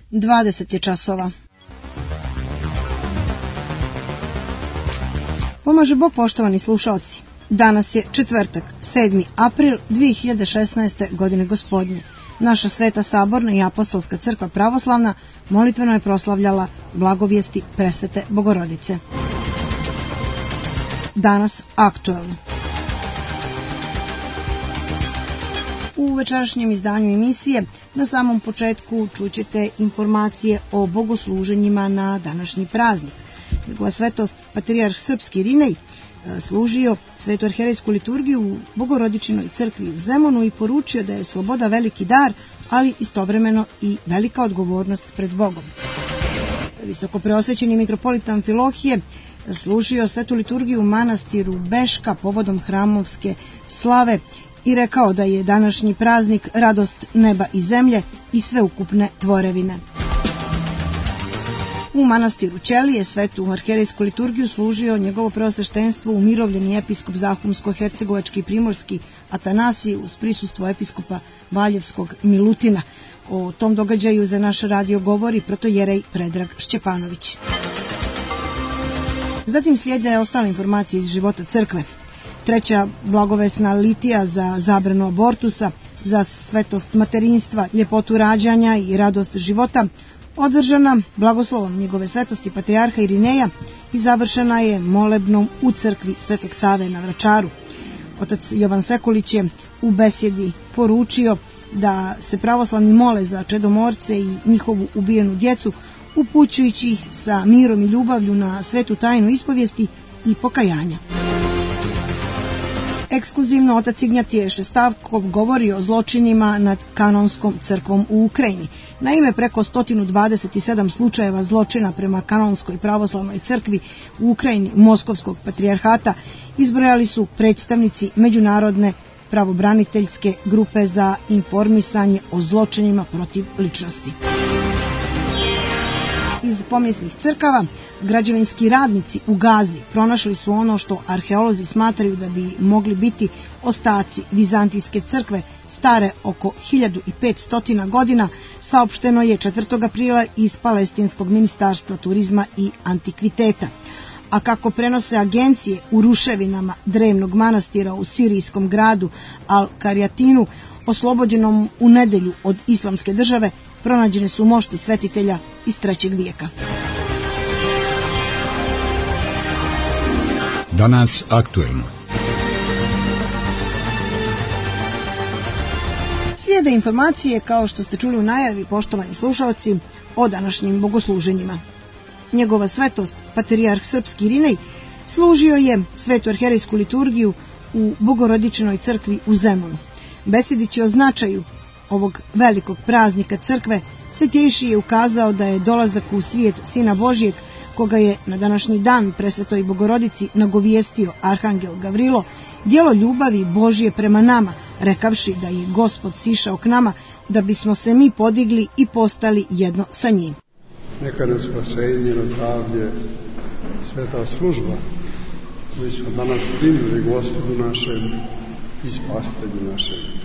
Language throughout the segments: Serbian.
20 je časova. Pomaže Bog, poštovani slušaoci. Danas je četvrtak, 7. april 2016. godine gospodnje. Naša Sveta Saborna i Apostolska crkva pravoslavna molitveno je proslavljala blagovijesti Presvete Bogorodice. Danas aktuelno. U večerašnjem izdanju emisije na samom početku čućete informacije o bogosluženjima na današnji praznik. Njegova svetost patrijarh srpski Irinej služio svetu arherejsku liturgiju u Bogorodičinoj crkvi u Zemunu i poručio da je sloboda veliki dar, ali istovremeno i velika odgovornost pred Bogom. Visoko preosvećeni mitropolit Amfilohije služio svetu liturgiju u manastiru Beška povodom hramovske slave i rekao da je današnji praznik radost neba i zemlje i sveukupne tvorevine. U manastiru Ćelije svetu arherejsku liturgiju služio njegovo preosveštenstvo umirovljeni episkop Zahumsko-hercegovački i primorski Atanasije uz prisustvo episkopa Valjevskog Milutina. O tom događaju za naš radio govori protojerej Predrag Šćepanović. Zatim slijede ostale informacije iz života crkve. Treća blagovesna litija za zabranu abortusa, za svetost materinstva, ljepotu rađanja i radost života, održana blagoslovom njegove svetosti patrijarha Irineja i završena je molebnom u crkvi Svetog Save na Vračaru. Otac Jovan Sekulić je u besjedi poručio da se pravoslavni mole za čedomorce i njihovu ubijenu djecu, upućujući ih sa mirom i ljubavlju na svetu tajnu ispovijesti i pokajanja. Ekskluzivno otac Ignjatije Šestavkov govori o zločinima nad kanonskom crkvom u Ukrajini. Naime, preko 127 slučajeva zločina prema kanonskoj pravoslavnoj crkvi u Ukrajini Moskovskog patrijarhata izbrojali su predstavnici Međunarodne pravobraniteljske grupe za informisanje o zločinima protiv ličnosti. Iz pomjesnih crkava građevinski radnici u Gazi pronašli su ono što arheolozi smatraju da bi mogli biti ostaci vizantijske crkve stare oko 1500 godina, saopšteno je 4. aprila iz Palestinskog ministarstva turizma i antikviteta. A kako prenose agencije, u ruševinama drevnog manastira u sirijskom gradu Al-Karijatinu, oslobođenom u nedelju od islamske države, pronađene su mošti svetitelja iz 3. vijeka. Danas aktuelno. Slijede informacije, kao što ste čuli u najavi, poštovani slušalci, o današnjim bogosluženjima. Njegova svetost, patrijarh srpski Irinej, služio je svetu arherejsku liturgiju u Bogorodičinoj crkvi u Zemunu. Besjedeći o značaju ovog velikog praznika crkve, Svetejši je ukazao da je dolazak u svijet Sina Božijeg, koga je na današnji dan Presvetoj Bogorodici nagovijestio arhangel Gavrilo, djelo ljubavi Božije prema nama, rekavši da je Gospod sišao k nama da bismo se mi podigli i postali jedno sa njim. Neka nas spasenje, na zdravlje, sveta služba koju smo danas primili Gospodu našem i spastelju našem.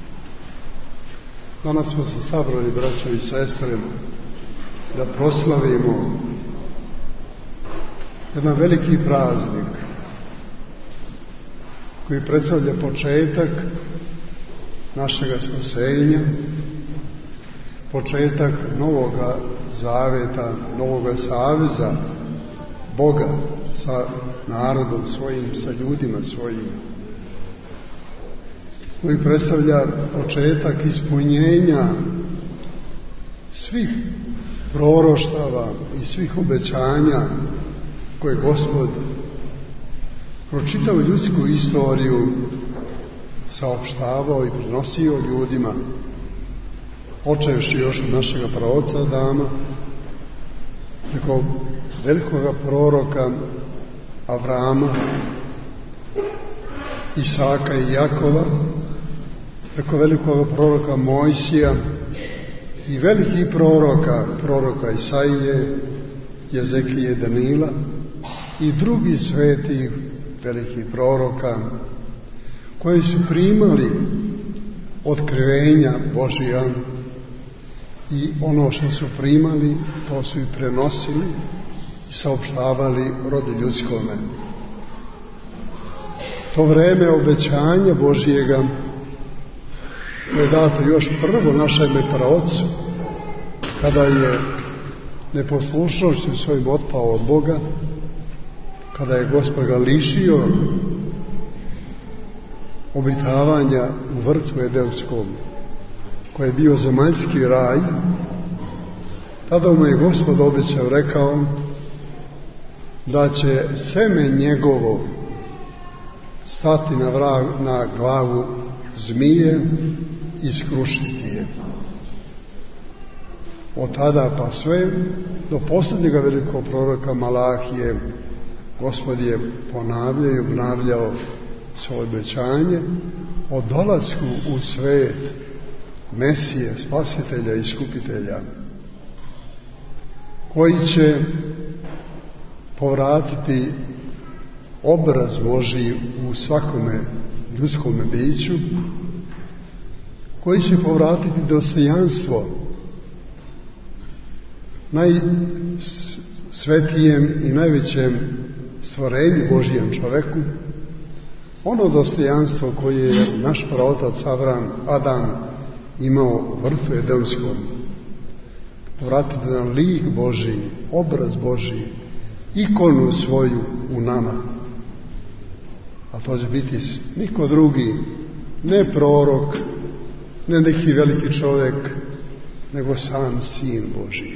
Danas smo se sabrali, braćo i sestre, da proslavimo jedan veliki praznik koji predstavlja početak našega spasenja, početak novoga zaveta, novoga saveza Boga sa narodom svojim, sa ljudima svojim, koji predstavlja početak ispunjenja svih proroštava i svih obećanja koje Gospod kroz čitavu ljudsku istoriju saopštavao i prinosio ljudima, počevši još od našega praoca Adama, preko velikoga proroka Avrama, Isaka i Jakova, preko velikog proroka Mojsija i velikih proroka Isaije, Jezekije, Danila i drugih svetih velikih proroka koji su primali otkrivenja Božija i ono što su primali, to su i prenosili i saopštavali rodu ljudskome. To vreme obećanja Božijega je dato još prvo našem praocu, kada je neposlušnošću svojim otpao od Boga, kada je Gospod ga lišio obitavanja u vrtu Edenskom, koji je bio zemaljski raj. Tada mu je Gospod obećao, rekao da će seme njegovo stati na glavu zmije i skrušiti je. Od tada pa sve do posljednjega velikog proroka Malahije Gospod je ponavljao i obnavljao svoje obećanje o dolasku u svet Mesije, spasitelja i iskupitelja, koji će povratiti obraz Božji u svakome ljudskome biću, koji će povratiti dostojanstvo najsvetijem i najvećem stvorenju Božijem čoveku, ono dostojanstvo koje je naš praotac Adam imao u vrtu Edenskom, povratiti nam lik Božji, obraz Božji, ikonu svoju u nama. A to će biti niko drugi, ne prorok, ne neki veliki čovjek, nego sam Sin Božji.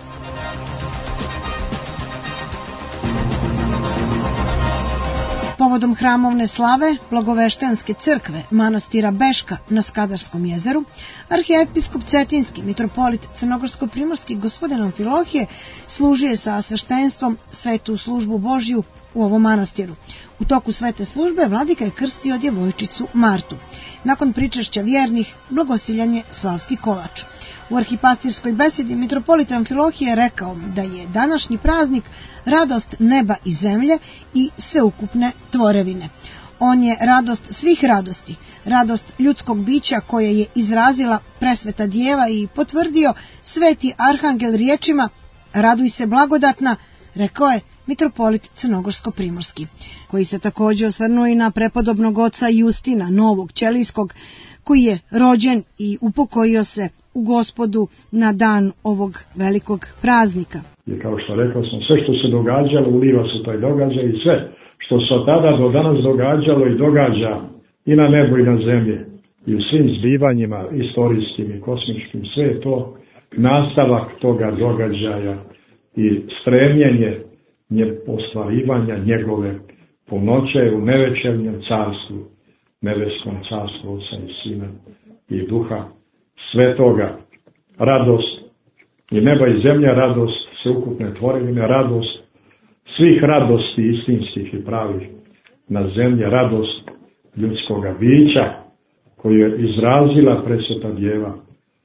Povodom hramovne slave Blagoveštenske crkve manastira Beška na Skadarskom jezeru, arhijepiskop Cetinski, mitropolit Crnogorsko-primorski gospodin Amfilohije služio sa sveštenstvom svetu službu Božju u ovom manastiru. U toku svete službe vladika je krstio djevojčicu Martu. Nakon pričešća vjernih, blagosiljan je slavski kolač. U arhipastirskoj besedi mitropolit Amfilohije je rekao da je današnji praznik radost neba i zemlje i sveukupne tvorevine. On je radost svih radosti, radost ljudskog bića koje je izrazila presveta djeva i potvrdio sveti arhangel riječima "Raduj se blagodatna", rekao je mitropolit Crnogorsko-primorski, koji se također osvrnuo i na prepodobnog oca Justina Novog Ćelijskog, koji je rođen i upokojio se u Gospodu na dan ovog velikog praznika. I kao što rekao sam, sve što se događalo, uliva se taj događaj i sve što se od tada do danas događalo i događa i na nebu i na zemlji i u svim zbivanjima istorijskim i kosmičkim, sve je to nastavak toga događaja i stremljenje ostvarivanja njegove punoće u nevečernjem carstvu, nebeskom carstvu Oca i Sina i Duha Svetoga. Radost i neba i zemlja, radost sveukupne tvorevine, radost svih radosti istinskih i pravih na zemlji, radost ljudskoga bića koju je izrazila presveta djeva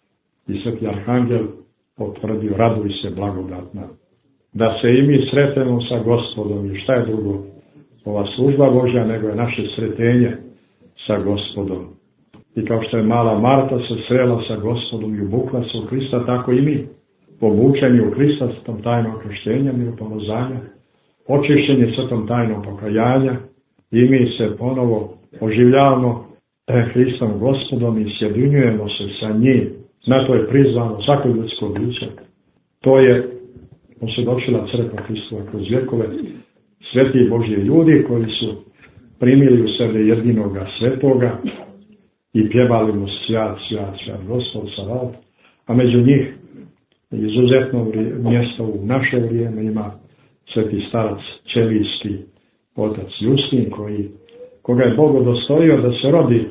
i sveti arhangel potvrdio: raduj se blagodatna. Da se i mi sretemo sa Gospodom, i šta je drugo ova služba Božja nego je naše sretenje sa Gospodom. I kao što je mala Marta se srela sa Gospodom i obukla se u Krista, tako i mi, obučeni u Krista s tom tajnom krštenjem i pomazanja, očišćeni s tom tajnom pokajanja, i mi se ponovo oživljavamo Hristom Gospodom i sjedinjujemo se sa njim. Na to je prizvano svako ljudsko biće. To je posvjedočila crkva Hristova kroz vjekove, sveti Božji ljudi koji su primili u sebe jedinoga svetoga i pjevali mu svjat, svjat, svjat, Gospod Sabaot, a među njih izuzetno mjesto u naše vrijeme ima sveti starac Ćelijski, otac Justin, koga je Bog udostojio da se rodi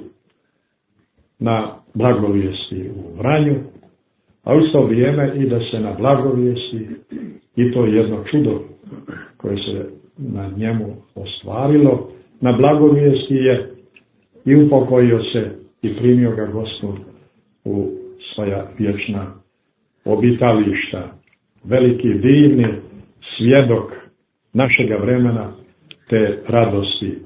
na blagovijesti u Vranju, a u isto vrijeme i da se na blagovijesti, i to je jedno čudo koje se na njemu ostvarilo, na blagovijesti je i upokojio se i primio ga Gospod u svoja vječna obitališta. Veliki divni svjedok našega vremena te radosti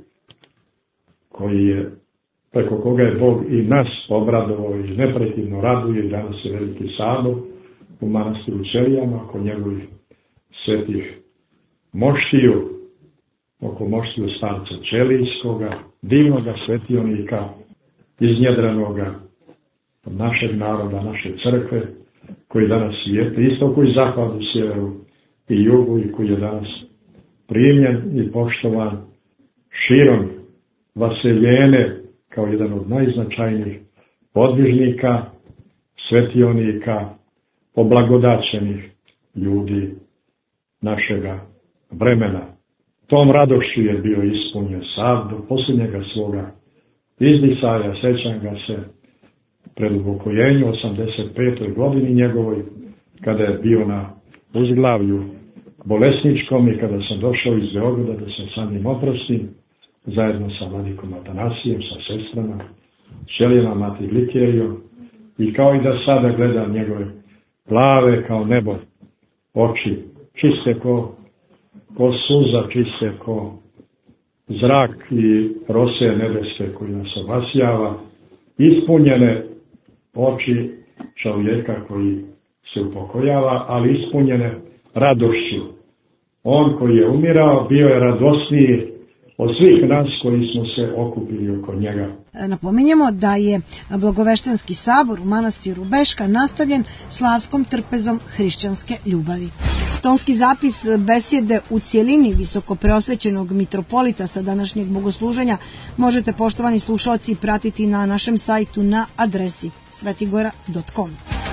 koji je, preko koga je Bog i nas obradovao i neprekidno raduje. Danas je veliki sabor u manastiru Ćelijama, oko njegovih svetih moštiju, oko moštiju starca Ćelijskoga, divnoga svetionika, iznjedranoga od našeg naroda, naše crkve, koji danas svijete, isto koji zapadu, sjeveru i jugu i koji je danas primljen i poštovan širom vaseljene kao jedan od najznačajnijih podvižnika, svetionika, oblagodaćenih ljudi našega vremena. Tom radošću je bio ispunjen sav do posljednjega svoga izdisaja, sećam ga se pred upokojenju 85. godini njegovoj, kada je bio na uzglavlju bolesničkom i kada sam došao iz Beograda da se sa njim oprostim, zajedno sa vladikom Atanasijem, sa sestrama, Ćelijama, Mati Glikerijom, i kao i da sada gledam njegove plave kao nebo oči, čiste ko suza, čiste ko zrak i rose nebeske koji nas obasjava, ispunjene oči čovjeka koji se upokojava, ali ispunjene radošću. On koji je umirao bio je radosniji od svih nas koji smo se okupili oko njega. Napominjemo da je Blagoveštenski sabor u manastiru Beška nastavljen slavskom trpezom hrišćanske ljubavi. Tonski zapis besjede u cijelini visoko preosvećenog mitropolita sa današnjeg bogosluženja možete, poštovani slušalci, pratiti na našem sajtu na adresi svetigora.com.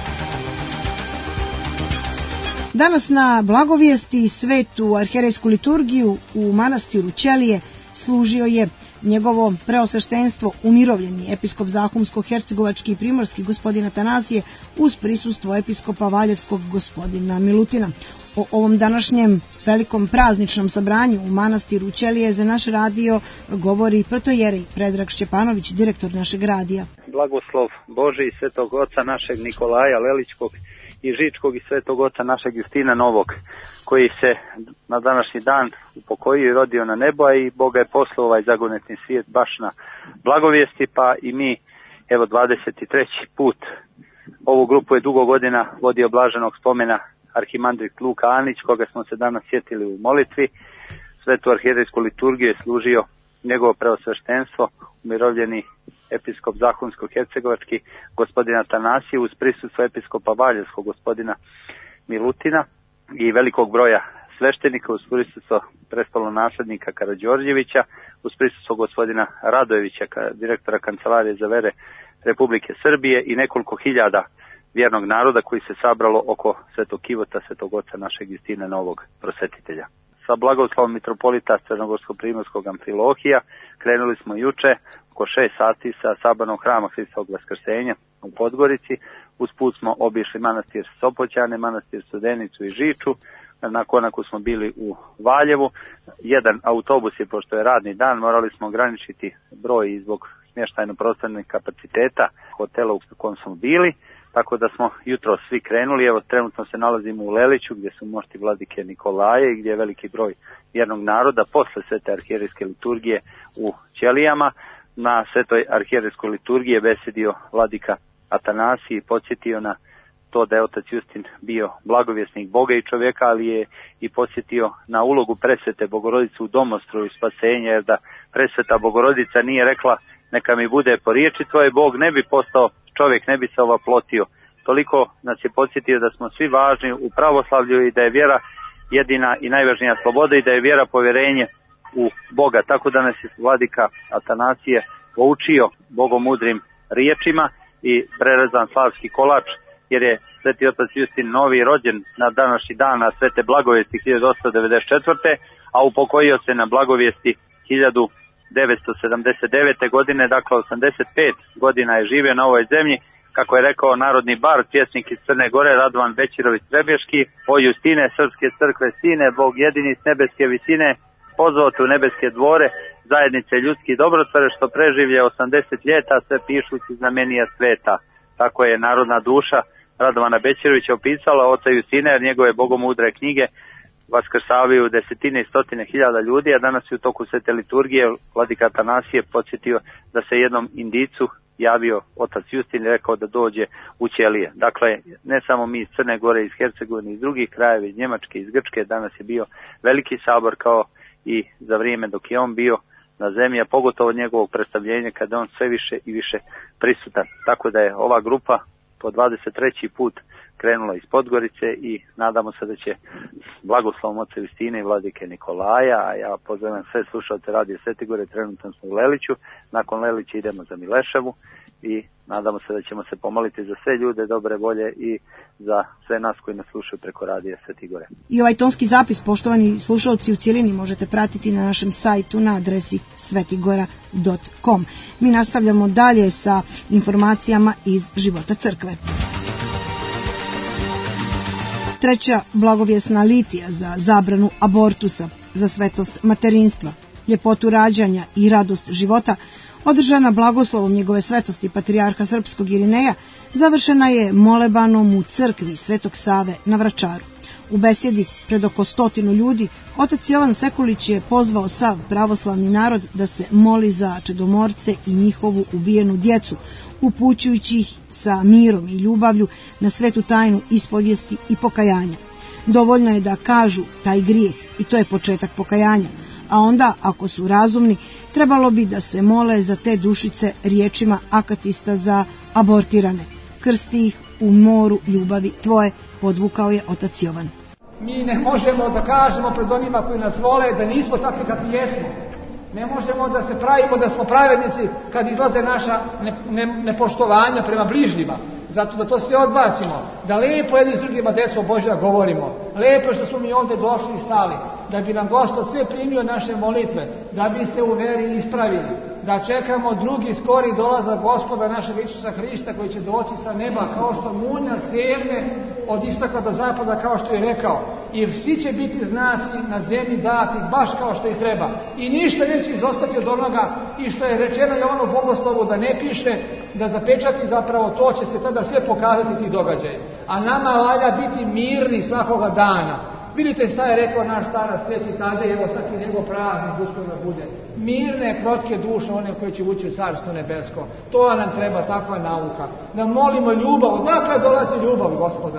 Danas na blagovijesti svetu arhijerejsku liturgiju u manastiru Ćelije služio je njegovo preosveštenstvo umirovljeni episkop Zahumsko-hercegovački i primorski gospodin Atanasije uz prisustvo episkopa Valjevskog gospodina Milutina. O ovom današnjem velikom prazničnom sabranju u manastiru Ćelije za naš radio govori protojerej Predrag Šćepanović, direktor našeg radija. Blagoslov Božji i svetog oca našeg Nikolaja Leličkog i Žičkog i svetog oca našeg Justina Novog, koji se na današnji dan upokojio i rodio na nebo, a i Boga je poslao ovaj zagonetni svijet baš na blagovijesti, pa i mi, evo 23. put, ovu grupu je dugo godina vodio blaženog spomena arhimandrit Luka Anić, koga smo se danas sjetili u molitvi. Svetu arhijerejsku liturgiju je služio njegovo preosveštenstvo, umirovljeni episkop Zahumsko-hercegovački gospodin Atanasije uz prisustvo episkopa Valjevskog gospodina Milutina i velikog broja sveštenika uz prisustvo prestolonaslednika Karađorđevića, uz prisustvo gospodina Radojevića, direktora Kancelarije za vere Republike Srbije i nekoliko hiljada vjernog naroda koji se sabralo oko svetog kivota, svetog oca našeg Justina Novog prosvetitelja. Sa blagoslovom mitropolita Crnogorsko-primorskog Amfilohija krenuli smo juče oko 6 sati sa sabranog hrama Hristovog Vaskrsenja u Podgorici. Usput smo obišli manastir Sopoćane, manastir Studenicu i Žiču. Na konaku smo bili u Valjevu. Jedan autobus je, pošto je radni dan, morali smo ograničiti broj i zbog smještajno-prostornih kapaciteta hotela u kojem smo bili. Tako da smo jutro svi krenuli, evo trenutno se nalazimo u Leliću gdje su mošti vladike Nikolaje i gdje je veliki broj vjernog naroda posle svete arhijerejske liturgije u Ćelijama. Na svetoj arhijerejskoj liturgiji je besedio vladika Atanasije i podsjetio na to da je otac Justin bio blagovjesnik Boga i čovjeka, ali je i podsjetio na ulogu presvete Bogorodice u domostru i spasenja, jer da presveta Bogorodica nije rekla neka mi bude po riječi tvoje, Bog ne bi postao čovjek, ne bi se ovaplotio. Toliko nas je podsjetio da smo svi važni u pravoslavlju i da je vjera jedina i najvažnija sloboda i da je vjera povjerenje u Boga. Tako da nas je vladika Atanasije poučio bogomudrim riječima i prerezan slavski kolač, jer je sveti otac Justin Novi rođen na današnji dan na svete blagovijesti 1894. a upokojio se na blagovijesti 1979. godine, dakle 85 godina je živio na ovoj zemlji. Kako je rekao narodni bard, pjesnik iz Crne Gore Radovan Bećirović Trebješki: o Justine, srpske crkve sine, Bog jedini s nebeske visine, pozvao te u nebeske dvore, zajednice ljudski dobrotvore, što preživlje 80 ljeta, sve pišući znamenija sveta. Tako je narodna duša Radovana Bećirovića opisala oca Justina, jer njegove bogomudre knjige vaskrsavaju desetine i stotine hiljada ljudi, a danas je u toku svete liturgije vladika Atanasije podsjetio da se jednom Indicu javio otac Justin i rekao da dođe u ćelije. Dakle, ne samo mi iz Crne Gore, iz Hercegovine, iz drugih krajeva, iz Njemačke, iz Grčke, danas je bio veliki sabor kao i za vrijeme dok je on bio na zemlji, a pogotovo njegovog predstavljenja kada on sve više i više prisutan. Tako da je ova grupa po 23. put krenula iz Podgorice i nadamo se da će blagoslovom oca Justine i vladike Nikolaja, a ja pozivam sve slušalce Radio Sveti Gore, trenutno smo u Leliću, nakon Lelića idemo za Mileševu i nadamo se da ćemo se pomoliti za sve ljude dobre volje i za sve nas koji nas slušaju preko Radija Sveti Gore. I ovaj tonski zapis, poštovani slušalci, u cijelini možete pratiti na našem sajtu na adresi svetigora.com. Mi nastavljamo dalje sa informacijama iz života crkve. Treća blagovjesna litija za zabranu abortusa, za svetost materinstva, ljepotu rađanja i radost života, održana blagoslovom njegove svetosti patrijarha srpskog Irineja, završena je molebanom u crkvi Svetog Save na Vračaru. U besjedi pred oko 100 ljudi otac Jovan Sekulić je pozvao sav pravoslavni narod da se moli za čedomorce i njihovu ubijenu djecu, upućujući ih sa mirom i ljubavlju na svetu tajnu ispovijesti i pokajanja. Dovoljno je da kažu taj grijeh i to je početak pokajanja, a onda, ako su razumni, trebalo bi da se mole za te dušice riječima akatista za abortirane. Krsti ih u moru ljubavi tvoje, podvukao je otac Jovan. Mi ne možemo da kažemo pred onima koji nas vole da nismo takvi kakvi jesmo. Ne možemo da se pravimo da smo pravednici kad izlaze naša nepoštovanja prema bližnjima. Zato da to sve odbacimo. Da lijepo jedni s drugima deco Božja govorimo. Lijepo što smo mi ovdje došli i stali. Da bi nam Gospod sve primio naše molitve. Da bi se u veri ispravili. Da čekamo drugi skori dolazak Gospoda našeg Isusa Hrista koji će doći sa neba kao što munja segne od istoka do zapada kao što je rekao. I svi će biti znaci na zemlji dati baš kao što i treba. I ništa neće izostati od onoga i što je rečeno Jovanu Bogoslovu da ne piše, da zapečati zapravo to će se tada sve pokazati ti događaji. A nama valja biti mirni svakoga dana. Vidite šta je rekao naš starac Sveti Tadej, evo sad će njegov praznik uskoro da bude. Mirne, krotke duše, one koje će ući u Carstvo nebesko. To nam treba, takva nauka. Da molimo ljubav. Odakle dolazi ljubav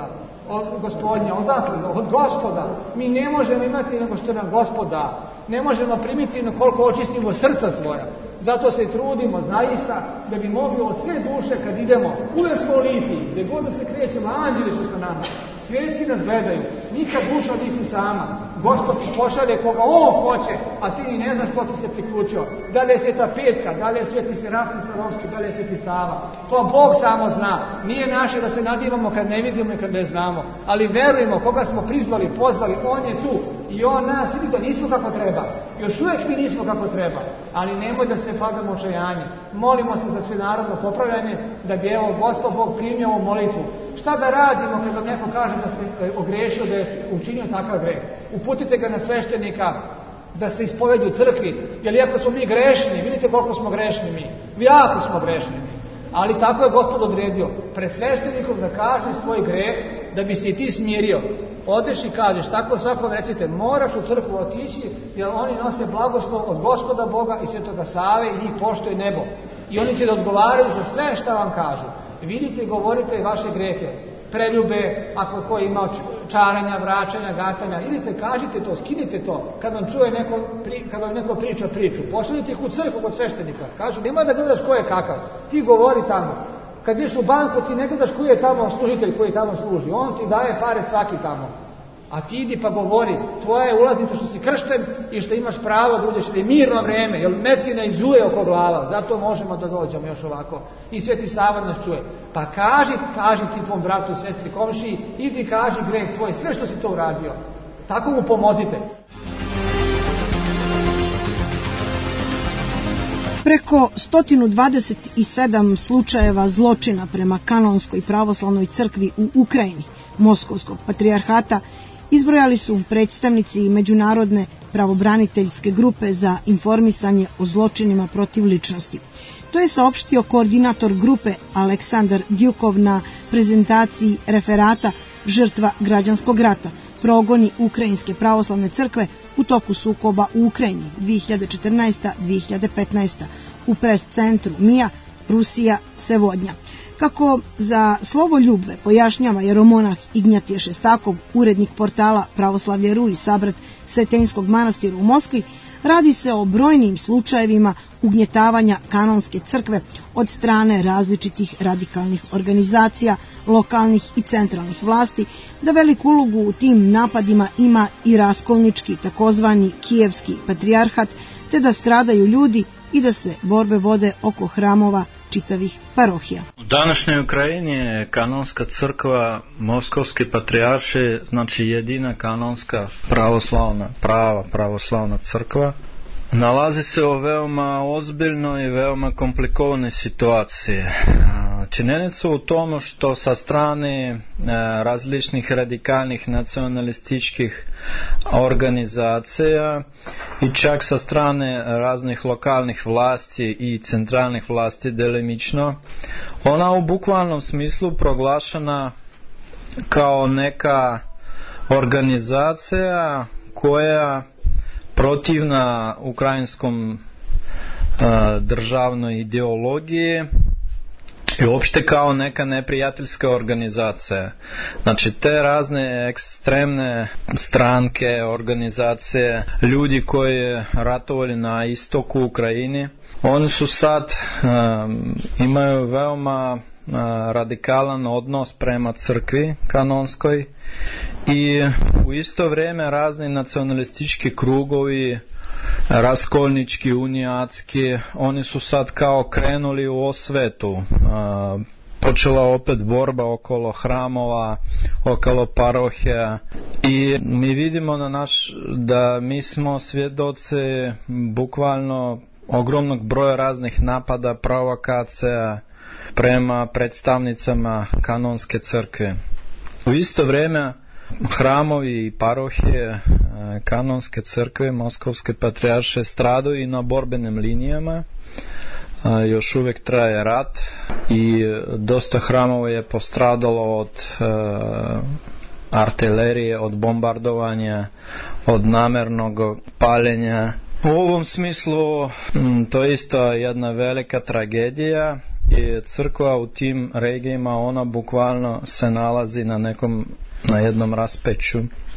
Gospodnja? Odakle? Od Gospoda. Mi ne možemo imati nego što nam Gospoda. Ne možemo primiti na koliko očistimo srca svoja. Zato se trudimo zaista da bi mogli od sve duše kad idemo. Uvijek smo u Litiji, gdje god da se krećemo, anđeli su sa nama. Sveci nas gledaju, nikad dušo nisi sama. Gospod ti pošalje koga on hoće, a ti ni ne znaš ko ti se priključio. Da li je Sveta Petka, da li je Sveti Serafim Sarovski, da li je Sveti Sava. To Bog samo zna. Nije naše da se nadivamo kad ne vidimo i kad ne znamo. Ali verujemo koga smo prizvali, pozvali, on je tu. I on nas vidi da nismo kako treba. Još uvijek mi nismo kako treba. Ali nemoj da se padamo očajanje. Molimo se za svenarodno popravljanje, da bi evo Gospod Bog primio ovu molitvu. Šta da radimo kad vam neko kaže da se ogrešio, da je učinio takav greh? Uputite ga na sveštenika da se ispovedi u crkvi, jer iako smo mi grešni, vidite koliko smo grešni mi, jako smo grešni mi, ali tako je Gospod odredio, pred sveštenikom da kažeš svoj greh, da bi se i ti smirio. Odeš i kažeš, tako svakom recite, moraš u crkvu otići, jer oni nose blagoslov od Gospoda Boga i Svetoga Save i njih poštuje nebo. I oni će da odgovaraju za sve šta vam kažu. Vidite i govorite vaše grehe, preljube, ako ko ima čaranja, vraćanja, gatanja, idite, kažite to, skinite to, kad vam čuje kad vam neko priča priču, pošaljite ih u crkvu kod sveštenika, kažu, nemoj da gledaš ko je kakav, ti govori tamo, kad ideš u banku ti ne gledaš koji je tamo služitelj koji tamo služi, on ti daje pare svaki tamo, a ti idi pa govori, tvoja je ulaznica što si kršten i što imaš pravo da uđeš, ili mirno vreme, jer medicina izuje oko glava, zato možemo da dođemo još ovako. I Sveti Sava nas čuje. Pa kaži ti tvom bratu, sestri, komšiji, idi kaži greh tvoj, sve što si to uradio. Tako mu pomozite. Preko 127 slučajeva zločina prema kanonskoj pravoslavnoj crkvi u Ukrajini, Moskovskog patrijarhata, izbrojali su predstavnici Međunarodne pravobraniteljske grupe za informisanje o zločinima protiv ličnosti. To je saopštio koordinator grupe Aleksandar Djukov na prezentaciji referata Žrtva građanskog rata, progoni Ukrajinske pravoslavne crkve u toku sukoba u Ukrajini 2014-2015 u pres centru MIA Rusija Sevodnja. Kako za Slovoljubve pojašnjava jeromonah Ignjatije Šestakov, urednik portala Pravoslavlje.ru i sabrat Sretenjskog manastira u Moskvi, radi se o brojnim slučajevima ugnjetavanja kanonske crkve od strane različitih radikalnih organizacija, lokalnih i centralnih vlasti, da veliku ulogu u tim napadima ima i raskolnički takozvani Kijevski patrijarhat, te da stradaju ljudi i da se borbe vode oko hramova čitavih parohija. U današnjoj Ukrajini je kanonska crkva Moskovske patrijarše, znači jedina kanonska pravoslavna crkva. Nalazi se u veoma ozbiljnoj i veoma komplikovanoj situaciji. Činjenica u tomu što sa strane različnih radikalnih nacionalističkih organizacija i čak sa strane raznih lokalnih vlasti i centralnih vlasti delimično, ona u bukvalnom smislu proglašena kao neka organizacija koja protivna ukrajinskom državnoj ideologiji i uopšte kao neka neprijateljska organizacija. Znači te razne ekstremne stranke, organizacije, ljudi koji ratovali na istoku Ukrajini, oni su sad imaju veoma radikalan odnos prema crkvi kanonskoj i u isto vrijeme razni nacionalistički krugovi, raskolnički, unijatski, oni su sad kao krenuli u osvetu. Počela opet borba okolo hramova, okolo parohija i mi vidimo da mi smo svjedoci bukvalno ogromnog broja raznih napada, provokacija prema predstavnicama kanonske crkve. U isto vrijeme hramovi i parohije kanonske crkve Moskovske patrijarše stradaju i na borbenim linijama. Još uvijek traje rat i dosta hramova je postradalo od artilerije, od bombardovanja, od namjernog paljenja. U ovom smislu to je isto jedna velika tragedija i crkva u tim regijima ona bukvalno se nalazi na jednom raspeću.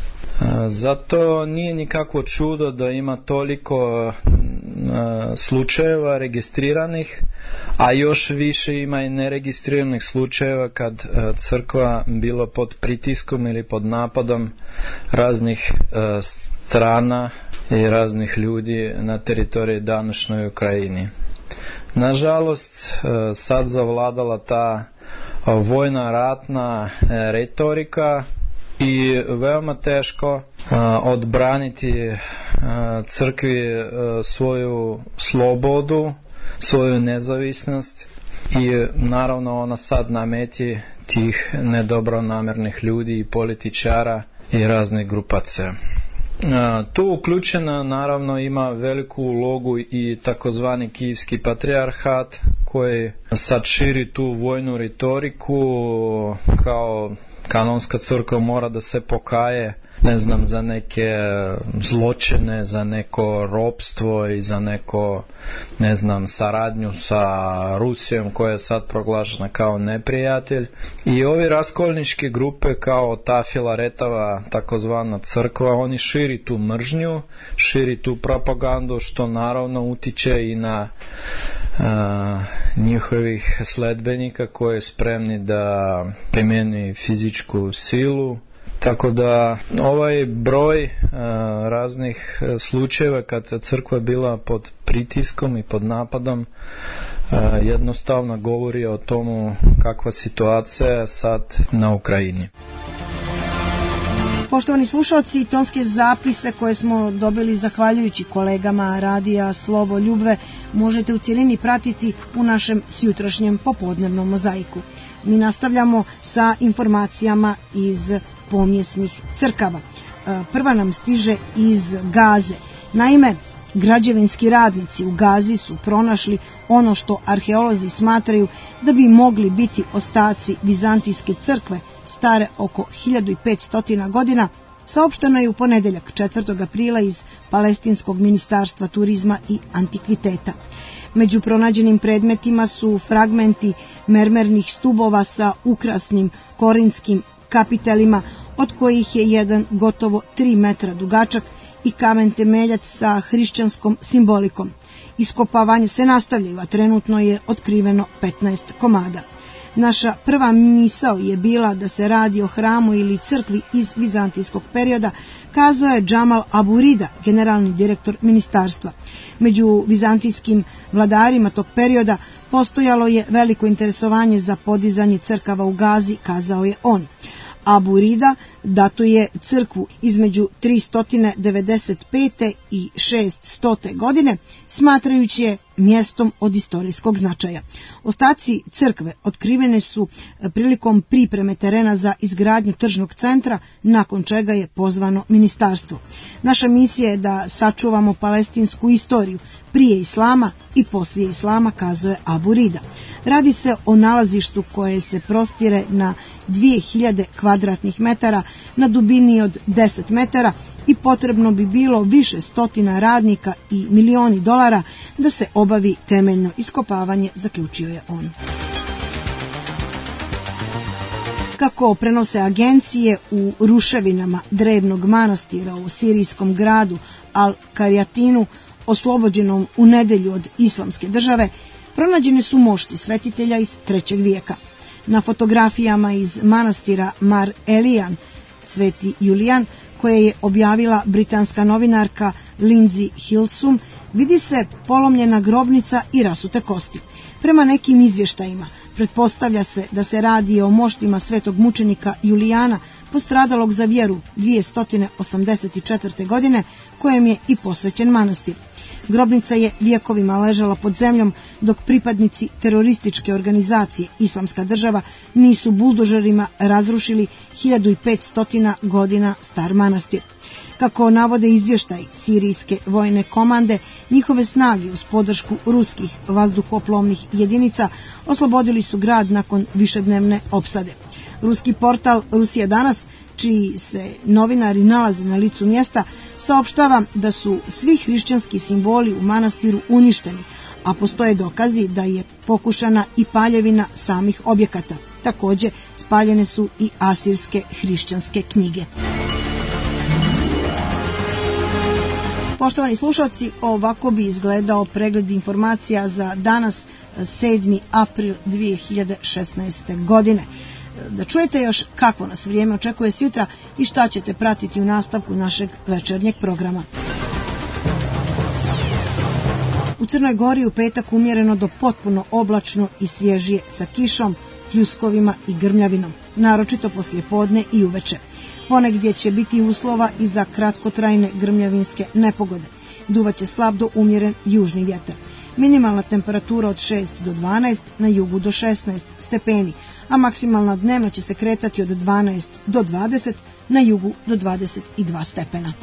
Zato nije nikakvo čudo da ima toliko slučajeva registriranih, a još više ima i neregistriranih slučajeva kad crkva bila pod pritiskom ili pod napadom raznih strana i raznih ljudi na teritoriji današnjoj Ukrajini. Nažalost, sad zavladala ta vojna ratna retorika i veoma teško odbraniti crkvi svoju slobodu, svoju nezavisnost i naravno ona sad nameti tih nedobronamjernih ljudi i političara i raznih grupacija. Tu uključena naravno ima veliku ulogu i takozvani Kijevski patrijarhat koji sad širi tu vojnu retoriku kao kanonska crkva mora da se pokaje, ne znam, za neke zločine, za neko ropstvo i za neko, ne znam, saradnju sa Rusijom koja je sad proglašena kao neprijatelj. I ovi raskolničke grupe kao ta Filaretova takozvana crkva, oni širi tu mržnju, širi tu propagandu što naravno utiče i na njihovih sledbenika koji su spremni da primjeni fizičku silu. Tako da ovaj broj raznih slučajeva kad crkva bila pod pritiskom i pod napadom jednostavno govori o tomu kakva situacija je sad na Ukrajini. Poštovani slušalci, tonske zapise koje smo dobili zahvaljujući kolegama Radija Slovoljubve možete u cjelini pratiti u našem sjutrašnjem popodnevnom mozaiku. Mi nastavljamo sa informacijama iz pomjesnih crkava. Prva nam stiže iz Gaze. Naime, građevinski radnici u Gazi su pronašli ono što arheolozi smatraju da bi mogli biti ostaci Vizantijske crkve stare oko 1500 godina, saopšteno je u ponedjeljak 4. aprila iz Palestinskog ministarstva turizma i antikviteta. Među pronađenim predmetima su fragmenti mermernih stubova sa ukrasnim korintskim kapitelima, od kojih je jedan gotovo 3 metra dugačak i kamen temeljac sa hrišćanskom simbolikom. Iskopavanje se nastavljaju, a trenutno je otkriveno 15 komada. Naša prva misao je bila da se radi o hramu ili crkvi iz vizantijskog perioda, kazao je Džamal Aburida, generalni direktor ministarstva. Među vizantijskim vladarima tog perioda postojalo je veliko interesovanje za podizanje crkava u Gazi, kazao je on. Aburida datuje crkvu između 395. i 600. godine, smatrajući je mjestom od istorijskog značaja. Ostaci crkve otkrivene su prilikom pripreme terena za izgradnju tržnog centra, nakon čega je pozvano ministarstvo. Naša misija je da sačuvamo palestinsku istoriju prije islama i poslije islama, kazuje Aburida. Radi se o nalazištu koje se prostire na 2000 kvadratnih metara na dubini od 10 metara i potrebno bi bilo više stotina radnika i milioni dolara da se obavi temeljno iskopavanje, zaključio je on. Kako prenose agencije, u ruševinama drevnog manastira u sirijskom gradu Al-Karijatinu, oslobođenom u nedelju od islamske države, pronađene su mošti svetitelja iz 3. vijeka. Na fotografijama iz manastira Mar Elijan, Sveti Julijan, koje je objavila britanska novinarka Lindsay Hilsum, vidi se polomljena grobnica i rasute kosti. Prema nekim izvještajima, pretpostavlja se da se radi o moštima svetog mučenika Julijana, postradalog za vjeru 284. godine, kojem je i posvećen manastir. Grobnica je vjekovima ležala pod zemljom, dok pripadnici terorističke organizacije Islamska država nisu buldožerima razrušili 1500 godina star manastir. Kako navode izvještaj sirijske vojne komande, njihove snage uz podršku ruskih vazduhoplovnih jedinica oslobodili su grad nakon višednevne opsade. Ruski portal Rusija danas, čiji se novinari nalaze na licu mjesta, saopštava da su svi hrišćanski simboli u manastiru uništeni, a postoje dokazi da je pokušana i paljevina samih objekata. Također spaljene su i asirske hrišćanske knjige. Poštovani slušalci, ovako bi izgledao pregled informacija za danas, 7. april 2016. godine. Da čujete još kako nas vrijeme očekuje sutra i šta ćete pratiti u nastavku našeg večernjeg programa. U Crnoj Gori u petak umjereno do potpuno oblačno i svježije sa kišom, pljuskovima i grmljavinom, naročito poslijepodne i uveče. Ponegdje će biti uslova i za kratkotrajne grmljavinske nepogode. Duvaće slab do umjeren južni vjetar. Minimalna temperatura od 6 do 12, na jugu do 16 stepeni, a maksimalna dnevna će se kretati od 12 do 20, na jugu do 22 stepena.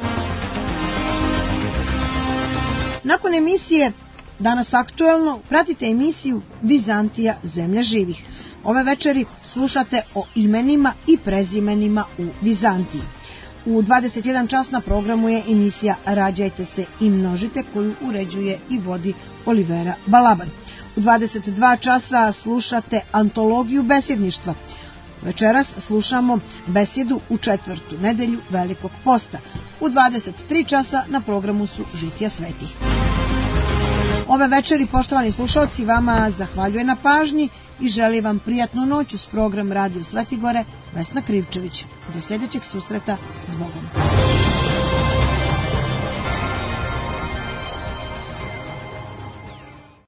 Nakon emisije Danas aktuelno, pratite emisiju Vizantija, zemlja živih. Ove večeri slušate o imenima i prezimenima u Vizantiji. U 21 čas na programu je emisija Rađajte se i množite, koju uređuje i vodi Olivera Balaban. U 22 časa slušate antologiju besjedništva. Večeras slušamo besjedu u 4. nedelju Velikog posta. U 23 časa na programu su Žitija svetih. Ove večeri, poštovani slušalci, vama zahvaljuje na pažnji i želi vam prijatnu noć uz program Radio Svetigore Vesna Krivčević. Do sljedećeg susreta, s Bogom.